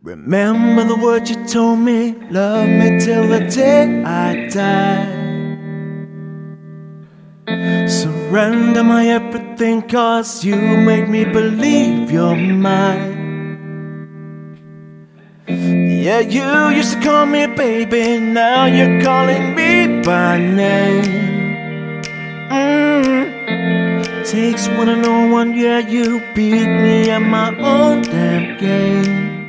Remember the words you told me, love me till the day I die. Surrender my everything, cause you made me believe you're mine. Yeah, you used to call me baby, now you're calling me by name. Takes one to know one, yeah, you beat me at my own damn game.